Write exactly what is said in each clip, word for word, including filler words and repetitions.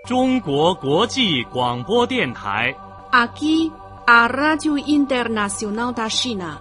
中国国际广播电台 Aqui, a Rádio Internacional da China.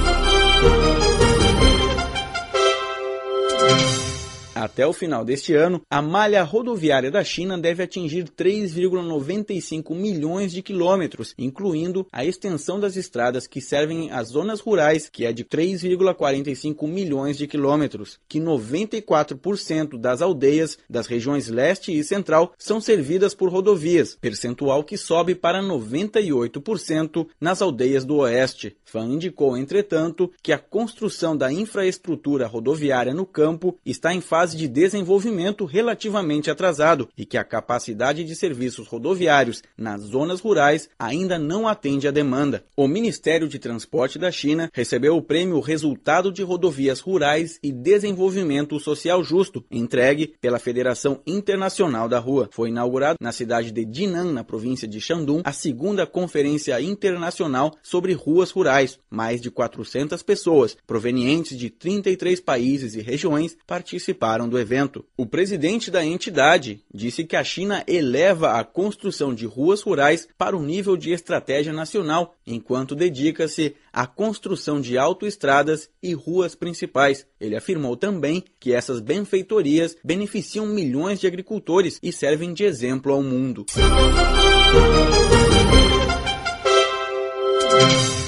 Até o final deste ano, a malha rodoviária da China deve atingir três vírgula noventa e cinco milhões de quilômetros, incluindo a extensão das estradas que servem às zonas rurais, que é de três vírgula quarenta e cinco milhões de quilômetros, que noventa e quatro por cento das aldeias das regiões leste e central são servidas por rodovias, percentual que sobe para noventa e oito por cento nas aldeias do oeste. Fan indicou, entretanto, que a construção da infraestrutura rodoviária no campo está em fase de desenvolvimento relativamente atrasado e que a capacidade de serviços rodoviários nas zonas rurais ainda não atende à demanda. O Ministério de Transporte da China recebeu o prêmio Resultado de Rodovias Rurais e Desenvolvimento Social Justo, entregue pela Federação Internacional da Rua. Foi inaugurado na cidade de Jinan, na província de Shandong, a segunda Conferência Internacional sobre Ruas Rurais. Mais de quatrocentas pessoas, provenientes de trinta e três países e regiões, participaram do evento. O presidente da entidade disse que a China eleva a construção de ruas rurais para o nível de estratégia nacional, enquanto dedica-se à construção de autoestradas e ruas principais. Ele afirmou também que essas benfeitorias beneficiam milhões de agricultores e servem de exemplo ao mundo.